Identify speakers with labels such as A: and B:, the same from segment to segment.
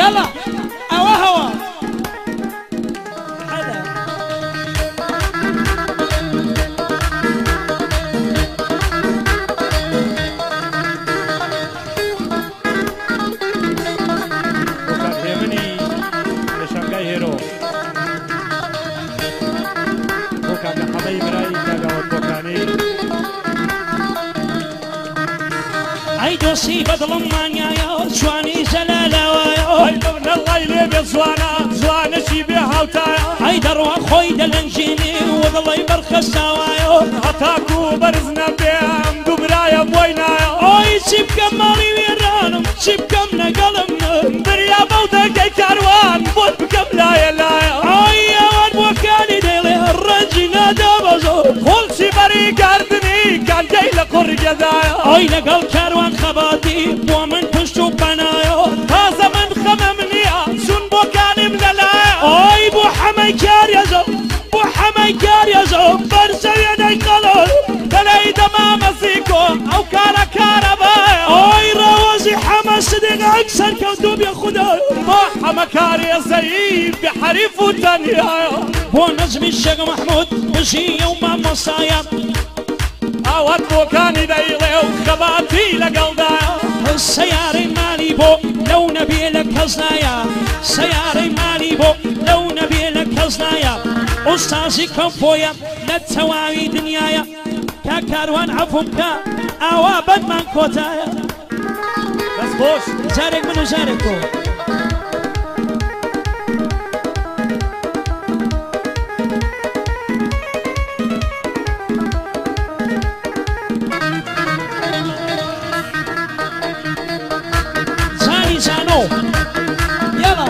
A: يلا هوا هوا اي دوسي بدل مانيا يا جواني جلالا ويا
B: اي ابن الله يلي زوانا زوانا شي بها وتايا
A: اي دروا خوي دلنجيني والله يبرخص ويا
B: هتاكو برزنا بهم دبرايا موينايا
A: اي سيب كمالي ويرانم سيب كم نقلم
B: دريا بودا كاروان بود بكم لايا لايا
A: اي يا واد وكاني ديلي الرجنا دبزو
B: قول سي بري قردني كان جاي لقرية دايا
A: اي لقل كاروان خباتي ومن پشتو بنايا
B: هذا من خممني سن بوكاني ملالايا
A: اي بو حمي كار يزو بو حمي كار يزو برسوي نيقلل
B: تلاقي دما مزيكو او كارا كاربايا
A: اي روازي حما صدق اكثر كذوب يا خداي
B: ما حما كاري زيب بحريف وتنيايا
A: بو نجم الشيخ محمود بشي يوم مصايا
B: اوات بوكاني دايلي وخباتي لقلدايا
A: السيارة مالي بو لو نبي لك هزنايا سيارة مالي بو لو نبي لك هزنايا أستاذي كفويا للتواوي دنيايا كاكاروان عفوكا أوابد من كوتايا
B: بس خوش
A: زارك منو زاركو يلا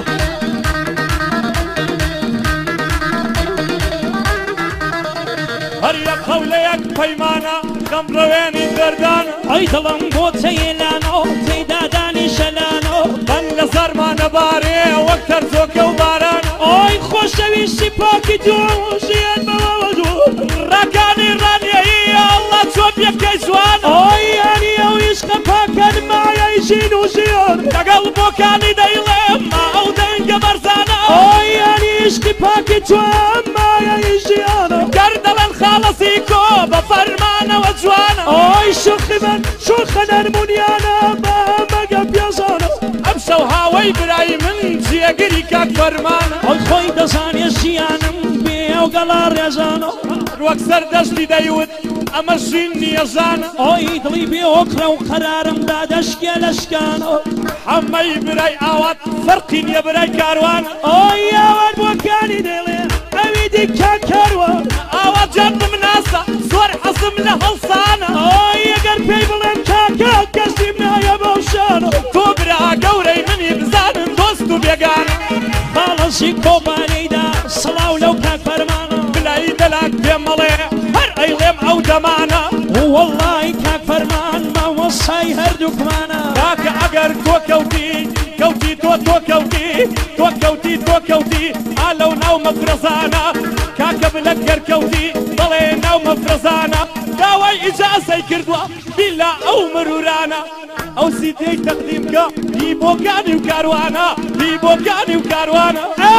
B: هريا قوليك بيمانا خمرويني دردان
A: اي ظلم بوت يلانو تيداداني شلانو
B: من لسر ما نباري واكتر زوك وباران
A: اي خوش دويشي باكي دوم زياد بواوزو
B: راكاني رانيا يا الله تشوف يبكي زوان
A: اي يعني او يسقى باكن معايا يجينو زياد
B: تقلبو كاني دايلي ما او دنجا برزانا
A: اي يعني يسقى باكي دوم معايا يجيانا
B: قردل الخالصيكو بفرمانا وزوانا
A: اي شخنا المنيانا ما قب يزانا
B: امشو هاوي براي من زيقري كاك فرمانا
A: اي خوي دزاني الزيانم بيو قلار يزانا
B: واكسر دشتي دايود اما الشيني يزانا
A: اي دلي بيوكرا وقرارم دادشكي لشكانا
B: حمي براي اوات فرقين يا براي كاروان
A: اي يا واد وكاني ديلي اويدي كاكاروان
B: اوات جنب مناسة صور حصم لهلصانا
A: اي قربي بلن كاكا كسيبنا يا بوشانا
B: توبرا قوري من يبزان دوستو بيقانا
A: خالصي كوباني دا صلاو لو كاك فرمانا
B: بلاي دلاك بيمالي هر ايليم او دمانا
A: والله كاك فرمان ما وصاي هردوك مانا
B: كاك اگر توكوتي كوتي توكوتي توكوتي توكوتي الو ناو مفرزانا كاك بلقر كوتي ضلي ناو مفرزانا داوي اجازة كردوا بلا او مرورانا او سيدي تقديمك بيبوكاني وكاروانا بيبوكاني وكاروانا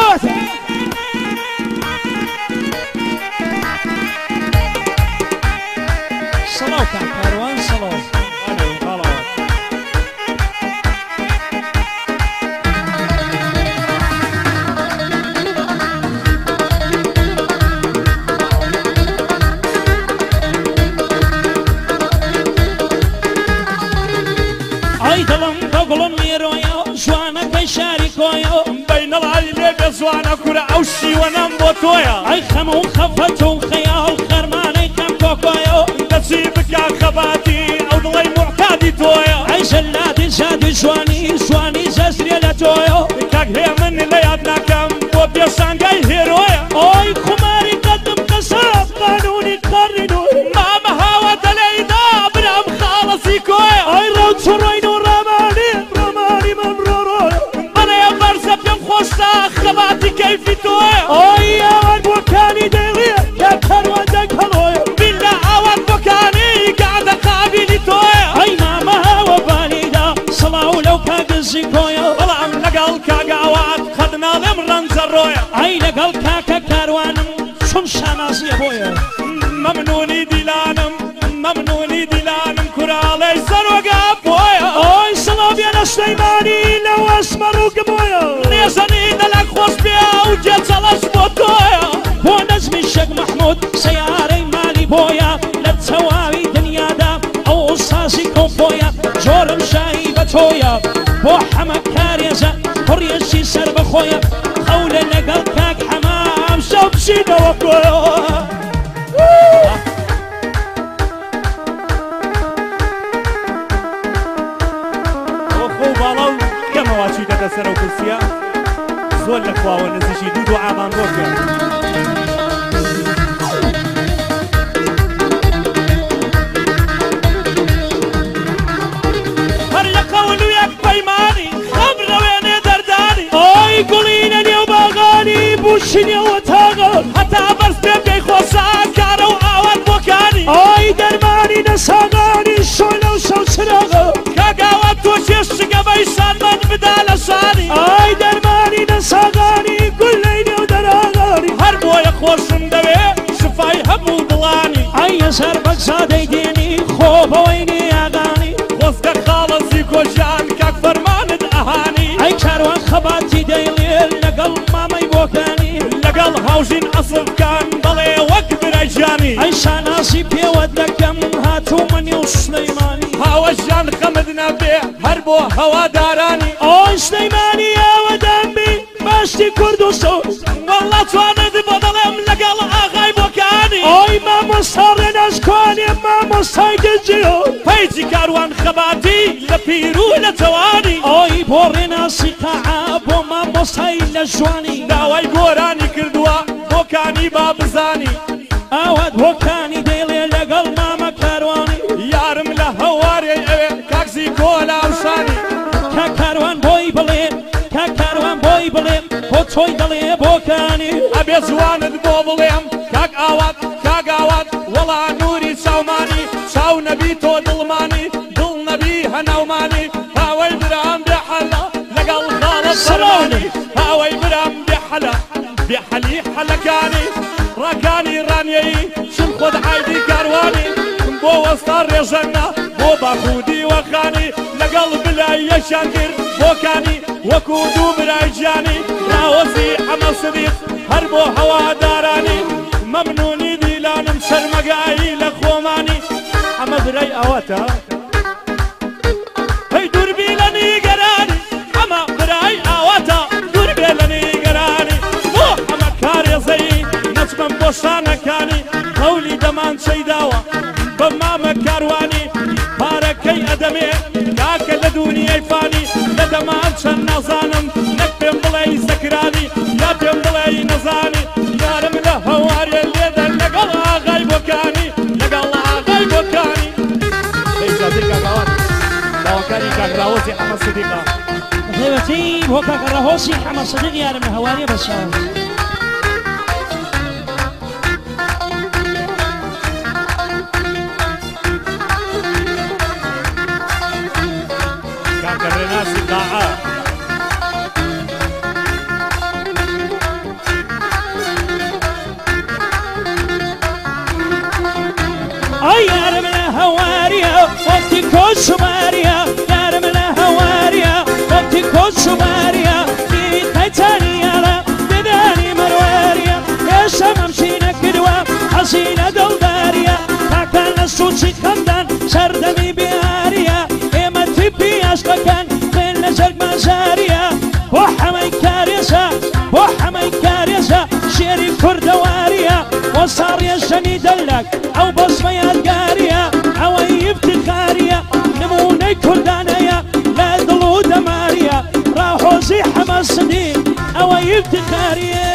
A: صلاو كاكاروان صلاو اي ظلم بقلم ميرويا جوانا كيشاري كويا
B: بين العيلة بزوانا كرة اوشي ونام بوتويا
A: اي خمو خفتو خيال خرماني كم كوكويا
B: نسيبك خباتي او ضلي معتادي تويا
A: اي جلادي زادي جواني زازري لتويا
B: كاك هي من ليادنا كم وبيسان جاي هيرويا
A: اي خماري قدم قصاب قانوني قرنو
B: ماما هوا دليدا برام خالصي كويا
A: اي روت سرينو رماني ممرورو
B: انا يا برزة بيم خوشتا خباتي كيفي تويا
A: اي يا واد وكاني ديلي يا كروان دك هلويا
B: بالله اوان بوكاني قاعدة قابلي تويا
A: اي ماما هوا بالي دا ئەی لەگەڵ کاکە کاروانم چۆن شانازیە بۆیە
B: ممنونی دیلانم ممنونی دیلانم کوراڵەی سەرۆگا بۆیە
A: ئۆی سڵاو بێنە سلەیمانی لەو ئەسمەڕ و گمۆیە
B: نێزەنی دەلەک خۆش بێ و جێچەڵەش بۆ تۆیە
A: بۆ نەزمی شێک مەحموود سەیارەی مالی بۆیە لە چەواوی دنیادا ئەو ئوستازی کۆمپۆیە جۆرم شایی بە تۆیە بۆ حەمە کارێزە پڕیەشی سەر بەخۆیە خەولە لەگەڵ کاک حەمام شەو بشینەوە کۆیەوە
B: مەواچی دەدە سەر و کورسیە زۆر لە خواوە نزیشی دوو دوعامان بۆ کرد
A: هەر لە قەول و یەک پەیمانی خەبرەوێنێ دەردانی ئۆی گوڵینە نێو باغانی بوشینەوە تاغڵ
B: هەتا بەرز پێ پێی خۆشا کارە و ئاوات بۆکانی
A: ئۆی دەرمانی نەساغانی شۆی لەو شەو چراغە
B: کاگاوات تۆ شێشگە بەیشانمان بدا لە شانی
A: ئای دەرمانی نەساغانی گول لەی نێو دەراغانی
B: هەر بۆیە خۆشم دەوێ شفای هەموو دڵانی
A: ئای هەزار بەگزادەی دێنی خۆ بەوەی نیاغانی
B: خۆزگە خاڵەزی کۆژیان کاک فەرمانت ئەهانی
A: ئەی کاروان خەباتی دەیڵێر لەگەڵ مامەی بۆکانی
B: لەگەڵ هاوژین ئەسڵکان بەڵێ وەک برایژانی
A: ئەی شاناسی پێوە دەکەم هاتوومەنی و سلەیمانی
B: هاوەژیان خەمت نەبێ هەر بۆ هەوادارانی
A: ئۆی سلەیمانی ئاوەدەمبی باشتی کورد و سۆز
B: وەڵا توانت بۆ دەڵێم لەگەڵ ئاغای بۆکانی
A: ئۆی مامۆستا ڕێناشکوانێ مامۆستای دەجیۆ
B: پەیجی کاروان خەباتی لە پیر و لە جەوانی
A: ئۆی بۆ ڕێناسی قاعا بۆ مامۆستای لە جوانی
B: داوای گۆرانی کردووە بۆکانی با بزانی
A: ئاوات بۆکانی دەیڵێ لەگەڵ مامە کاروانی
B: یارم لە هەوارێ ئەوێ کاکزی کۆلاوشانی
A: کا کاروان بۆی بڵێ کا کاروان بۆی بڵێ بۆ تۆی دەڵێ بۆکانی
B: ئەبێ زوانت بۆ بڵێم کاک ئاوات وەڵا نووری چاومانی چاو نەبی تۆ دڵمانی دڵ نەبی هەناومانی هاوەی برام بێحەلە لەگەڵ خاڵە سەرانی هاوەی برام بێحەلە بێحەلی حەلەکانی ڕاکانی ڕانیەیی چون خۆت عایدی کاروانی بۆ وەستا ڕێژەنە بۆ باخودی وەخانی لەگەڵ بلای یەشان کرد بۆکانی وەکو دوو برای گیانی ڕاوەزی ئەمە سدیق هەر بۆ هەوادارانی مەمنونی دیلانم شەرمەگایی لە خۆمانی ئەمە برای ئەوەتە هەی دووربی لە نیگەرانی ئەمە برای ئەوەتە دووربێ لە نیگەرانی بۆ ئەمە کارێزەی نەچمەم بۆ شانەکانی هەولی دەمان چەیداوە بە مامە کاروانی پارەکەی ئەدەمێ کاکە لە دونیای فانی لە دەمان چەند نازانم نەک پێم بڵێ زەکرانی یا پێم بڵێ نەزانی یارم لە هەوارێ لێدە لەگەڵ ئاغای بۆکانی لەگەڵ ئاغای بۆکانی دەیجادی کاکاوان داواکاری کاکراوەزی ئەمە سدیقا
A: هێوەتی بۆ کاکە ڕەهۆسی حەمە سەدیق یارم لە هەوارێ بەشاو
B: کاکە ڕێناسی قاعە
A: ئای یارم لە هەواریە وەختی کۆچماریە یارم لە هەواریە وەختی کۆچماریە دیتەیتانیاڵە ددانی مەرواریە هێشتا مەمچی نەکردووە حەزی لە دڵداریە کاکان لە سوچی خەمدان سەردەمی بیاریە ئێمە تیپی عەشقەکان خوێن لە جەرگ مازاریە بۆ حەمەی کارێزە بۆ حەمەی کارێزە شێری کوردەواریە بۆ ساڕێژەنی دەلەک ئەو بەزمە یادگاریە ئەوەی ئیفتخاریە نمونەی کوردانەیە لە دڵ و دەماریە ڕاهۆزی حەمە سدیق ئەوەی ئیفتخاریە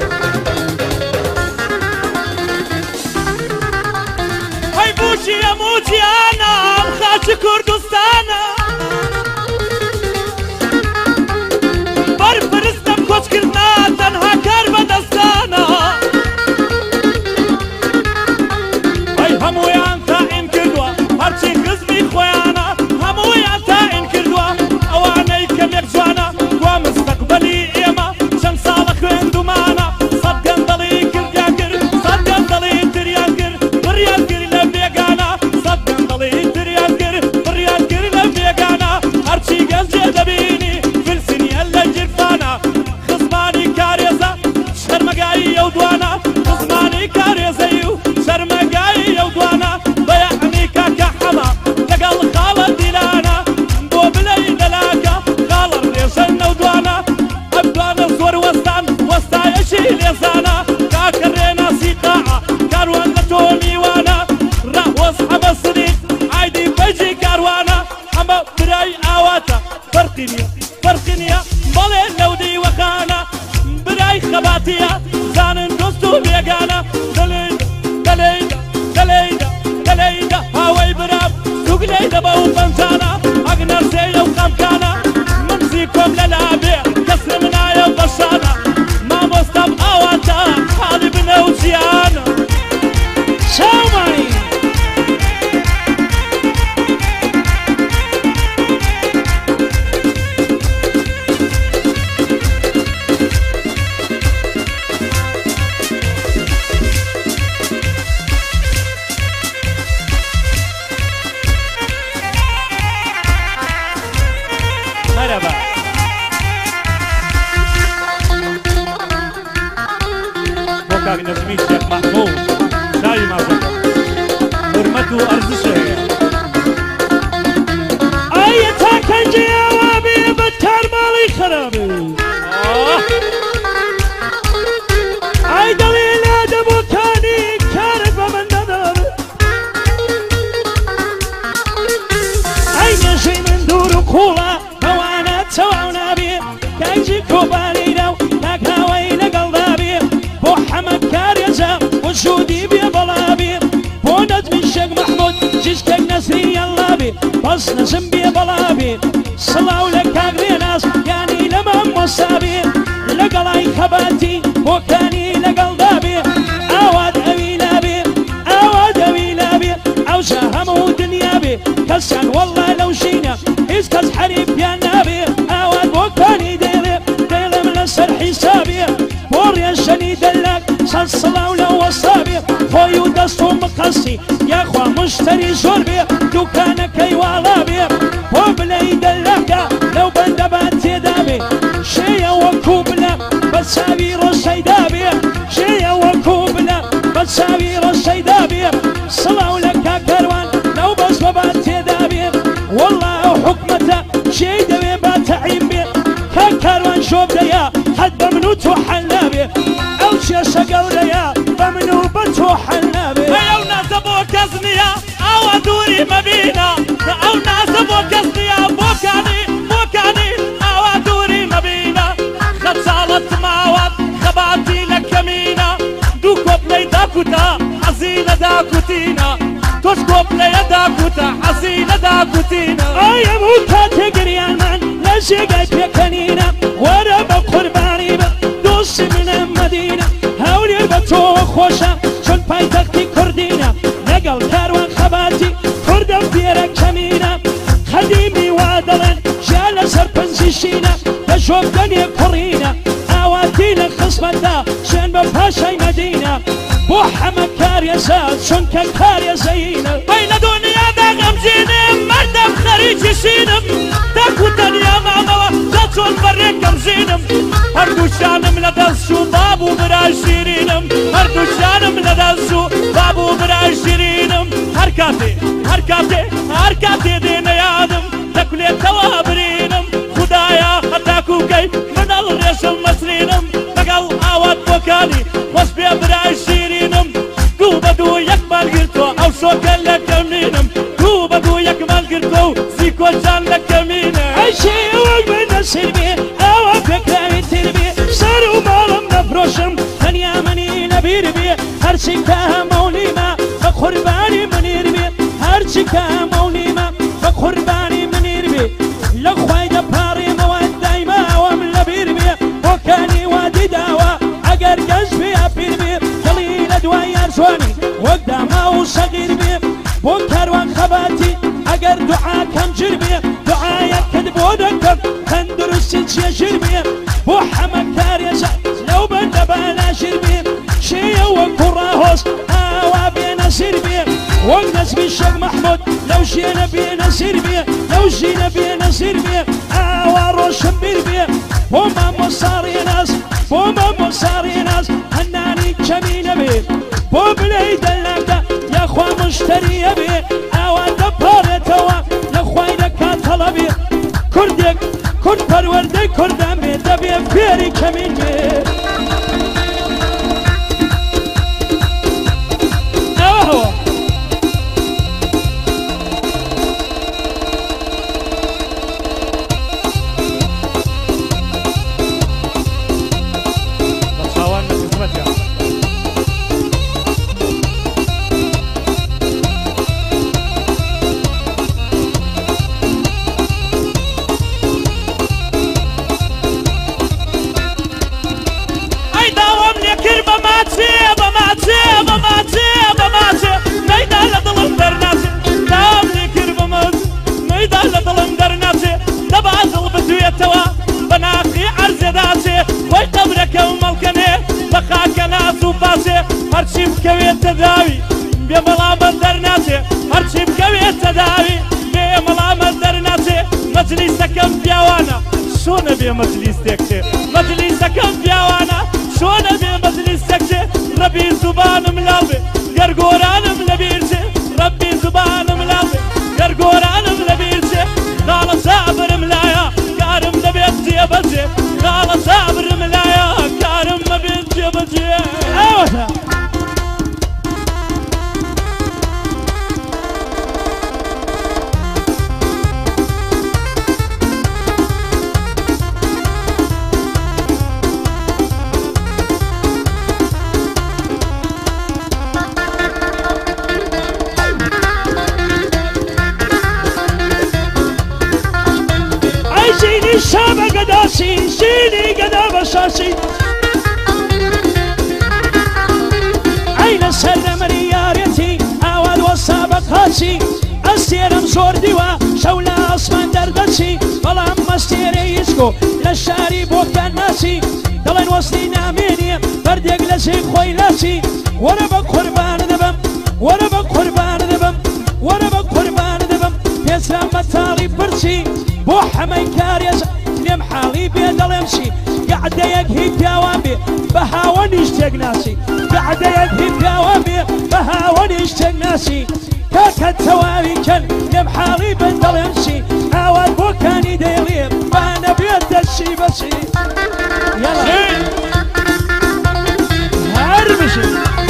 B: هەی بوشی هەموو هێزی کاروانە ئەمە برای ئاواتە فەرقی نییە بەڵێ لەو دیوەخانە برای خەباتیە زانن دۆست و بێگانە دەلەیدا هاوەی برام سوگ لێیدە بە و پەنجانە ئەگنەر سێیە و خەمکانە منزی کۆم لەلابێ کەس لە منایە بەشانە مامۆستام ئاواتە حاڵی بنە و جیانە
A: چاومانی
B: مرحبا بۆ کاک نەزمی شێخ مەحموود شاوی مازەکە حورمەت و ئەرزشە هەیە
A: ئایا تا کەنجی ئاوا بێ بە تارماڵی خراپێ ئای دەڵێ لا دەبۆکانی کارت بە من نەدابێ ئای نێژەی من دوور و کوڵە بەوانە چەواو نابێ کەنجی کۆبانیرە و تاکاوەی لەگەڵدا بێ بۆ حەمەد کارێزە وجودی بێ بەڵابێ بۆ نەجمی شێخ مەحموود جیشکێک نەسری یەڵا بێ بەس نەزم بێ بەڵابێ سڵاو لە کاگرێناس یانی لە مامۆستا بێ لەگەڵای خەباتی بۆکانی لەگەڵدا بێ ئاوات ئەویلا بێ ئاوات ئەویلا بێ ئەوجا هەموو دنیا بێ کەسیان وەڵا لەو ژینە هیچ کەس حەریفیان نابێ ئاوات بۆکانی دێڵێ دەیڵم لەسەر حیسابێ بۆ ڕێژەنی دەلاک چەند سڵاو لە وەستا بێ خۆی و دەست و مقەسی یاخوا مشتری زۆر بێ دوکانەکەی واڵا بێ بۆ بلەی دەلاکە لەو بەندەبان تێدا بێ شێیە وەکوو بلە بە چاوی ڕۆژەیدا بێ شێیە وەکوو بلە بە چاوی ڕۆژەیدا بێ سڵاو لە کاکەروان لەو بەس بەبان تێدا بێ وەڵا ئەو حکومەتە شێی دەوێ با تەعیم بێ کاکەروان شۆب دەیە حەد بە من و تۆ حەل نابێ ئەو کێشە گەورەیە بە من و بە تۆ حەل نابێ
B: ئەو نازە بۆ کەس نییە ئاوا دووری مەبینە ئەو نازە بۆ کەس نییە بۆکانی ئاوا دووری مەبینە خەچاڵت ماوەت خەباتی لە کەمینە دوو کۆپلەی داکوتە حەزینە داکوتینە تۆش کۆپلەیە داکوتە حەزینە داکوتینە
A: ئایا هەموو کاتێگریانمان لە ژێگای پێکەنینە وەرە بە قوربانی بە دۆستی منە مەدینە هەولێر بە تۆ خۆشە چۆن پایتەختی کوردینە لەگەڵ کاروان خەباتی کوردە فێرە کەمینە خەدیمی وا دەڵێن ژیا لەسەر پنجیشینە لە ژۆبدەنێ کوڕینە ئاواتی لە خزمەتدا شوێن بە پاشای مەدینە بۆ حەمە کارێزە چونکە کارێزەینە
B: ئەی لە دنیادا غەمگینم مەردەم خەریکی شینم دەکو تەنیا مامەوە دە چۆن بەڕێکەم ژینم هەردوو شانم لە دەست و باب و برای شیرینم هەردوو شانم لە دەست و باب و برای شیرینم هەر کاتێ دێنە یادم دەکولێتەوە برینم خودایە هەتاکو بکەی منەڵ ڕێژم مەسرینم لەگەڵ ئاوات بۆکانی وەس بێ برای شیرینم دوو بە دوو یەک مالگرتووە ئەو شۆکە لە کەمینم دوو بە دوو یەک مالگرتووە و سیکۆجان لە کەمینە
A: ئەیشێ ئەوەک بە نەسیر بێ ئەوە پێکراوی تر بێ سەر و ماڵم نەفرۆشم تەنیا منی نەبیر بێ هەرچی کە مەولیمە بە قوربانی منیر بێ هەرچی کە مەولیمە بە قوربانی منیر بێ لە خوای دەپاڕێمەوە دایما ئەوەم لەبیر بێ بۆکانی وادی داوە ئەگەر گەنج بێ پیر بێ دڵی لە دوای یارجوانی وەک داما و شەغیر بێ بۆ کاروان خەباتی ئەگەر دوعاکەم جر بێ دوعایەکت بۆ دەکەم تەندروستی چێژر بێ بۆ حەمە کارێزە لەو بەندەبانە ژر بێ شێیە وەکوو ڕاهۆز ئاوا بێ نەسیر بێ وەک نەزمی شێخ مەحموود لەو ژێنە بێ نەسیر بێ لەو ژینە بێ نەسیر بێ ئاوا ڕۆشن بیر بێ بۆ مامۆساڕی ناز بۆ مامۆساڕی ناز هەنانی کەمینە بێ بۆ بلەی دەلاکە یاخوا مشتریە بێ ئاوا دەپارێتەوە لە خوای دەکات هەڵەبێ کوردێک کورد پەروەردەی کوردان بێ دەبێ فێری کەمین بێ
B: لە دڵم دەرناچێ دەبازڵ بدوێتەوە بەناقی عەرزێداچێ خۆی قەبرەکە و مەڵکەنێ بە خاکە ناز و باسێ هەرچی بکەوێتە داوی بێ بەڵامە دەرناچێ هەرچی بکەوێتە داوی بێ مەڵامە دەرناچێ مەجلیسەکەم پیاوانە شۆنە بێ مەجلیسێکچێ مەجلیسەکەم پیاوانە شۆنە بێ مەجلیسێکچێ ڕەبی زوبانم لاڵ بێ گەرگۆرانم لەبیرچێ ڕەبی زوبانم لاڵ بێ گەرگۆرانم لەبیرچێ خاڵە سابرم لایە کارم دەبێت جێبەجێ خاڵە سابرم لایە کارم مەبێت جێبەجێ
A: ئەوەتە شابە گەداسی شیری گەدا بەشاسی ئەی لەسەر دەمەری یارەتی ئاواد وەسا بە قاچی ئەستێرم زۆر دیوە شەو لە ئاسمان دەردەچی بەڵام مەستێرەی هیچکۆ لە شاری بۆکان ناچی دەڵێن وەستی نامێنیە بەردێک لە جێ خۆی لاچی وەرە بە قوربانە دەبم وەرە بە قوربانە دەبم وەرە بە قوربانە دەبم پێچرام بە تاڵی پرچی بۆ هەمەی کارێز لێم حاڵی بێ دەڵێم چی گەعدەیەک هی پیاوان بێ بە هاوەنیش تێک ناسی گەعدەیەک هی پیاوان بێ بە هاوەنیش تێک ناسی کاکە تەواوی کەن لێم حاڵی بن دەڵێم چی ئاوات بۆکانی دەیڵێ بانە بێت دەچی بەچی هەر بشی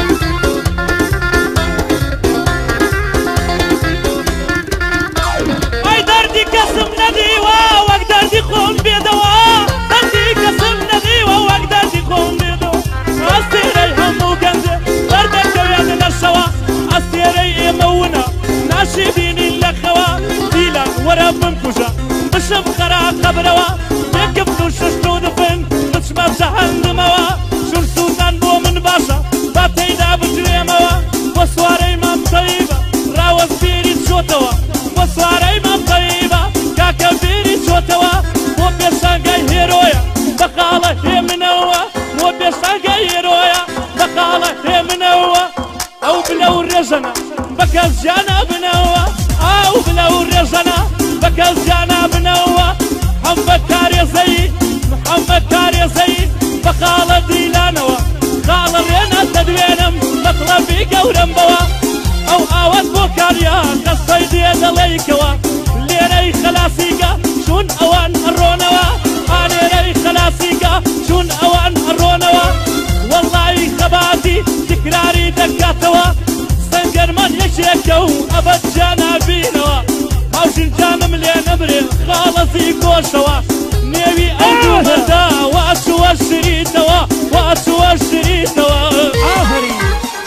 B: کەسم نەدیوە وەک دەردی خۆم بێدەوە دەردی کەسم نەدیوە وەک دەردی خۆم بێدەوە ئەستێرەی هەموو گەنجێ دەردەکەوێت لەشەوە ئەستێرەی ئێمە ونە ناشی بینین لە خەوە دیلان وەرە بمکوژە بشم خەرا قەبرەوە بێکفت و ششت و دفن بچمە جەهەنەمەوە شور سووتان بۆ من باشە با تێیدا بجوێمەوە بۆ سوارەی مام تەیبە ڕاوەستێری چۆتەوە بۆ سوارەی مام تەیبە کاکە بیری چۆتەوە بۆ پێشانگای هێرۆیە بەقاڵە هێ منەوە بۆ پێشانگای هێرۆیە بەقاڵە هێ منەوە ئەو بلە و ڕێژەنە بەکەس جیانە بنەوە ئەو بلە و ڕێژەنە بەکەس جیانە بنەوە محەممەد کارێزەی محەممەد کارێزەی بەقاڵە دیلانەوە خاڵە ڕێنە دەدوێنم مەطلەبی گەورم بەوە ئەو ئاوەت بۆ کاریا قەستەی دێ دەڵێیکەوە لێرەی خەلاسیکە چون ئەوان ئەڕۆنەوە ئالێرەی خەلاسیکە چون ئەوان ئەڕۆنەوە وەڵڵای خەباتی تکراری دەکاتەوە سەنگەرمان یەکێکە و ئەبەد جانابینەوە هاوژین جانم لێ نەبرێ خاڵەزی گۆشەوە نێوی ئەودا وەچوە شریتەوە وەچوە شریتەوە
A: ئافرین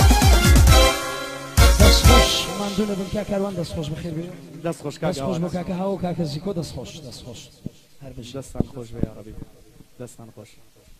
A: دەستخۆش ماندوونە بن کاکاروان دەستخۆش بەخێر بێ
B: دەستخۆش
A: دەستخۆش بۆ کاکە هاو و کاکە زیکۆ دەستخۆش هەر بەش
B: دەستان خۆش بێ یا ڕەبی دەستان خۆش